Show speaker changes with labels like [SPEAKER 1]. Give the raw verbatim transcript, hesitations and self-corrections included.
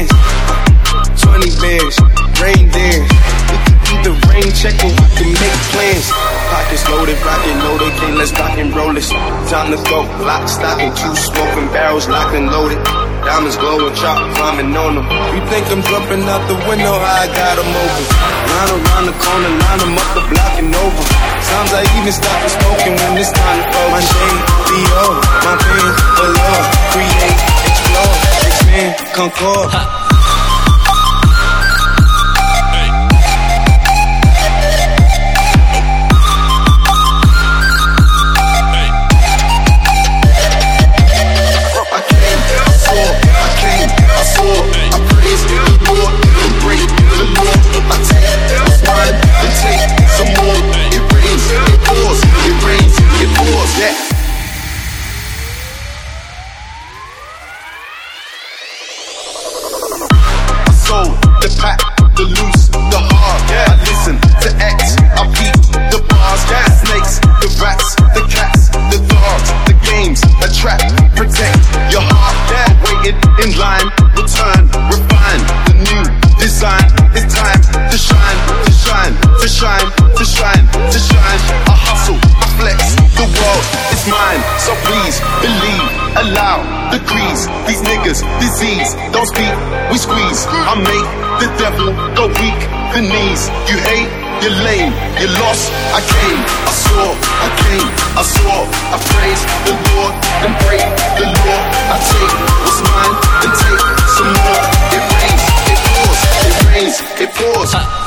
[SPEAKER 1] bands, twenty bands, rain dance. We can either rain check or we can make plans. Pockets loaded, rockin' loaded, okay, let's rock and roll this. Time to go, lock, stock, and two smoking barrels locked and loaded. Diamonds glowing, chop climbing on them. You think I'm jumping out the window? I got them open. Line around the corner, line them up the block and over. Sometimes I even stop the smoking when it's time to go. My shade, Dior, my pants, below. Create, explore, expand, concord.
[SPEAKER 2] Disease, don't speak, we squeeze. I make the devil go weak, the knees. You hate, you're lame, you're lost. I came, I saw, I came, I saw. I praise the Lord and break the law. I take what's mine and take some more. It rains, it pours, it rains, it pours.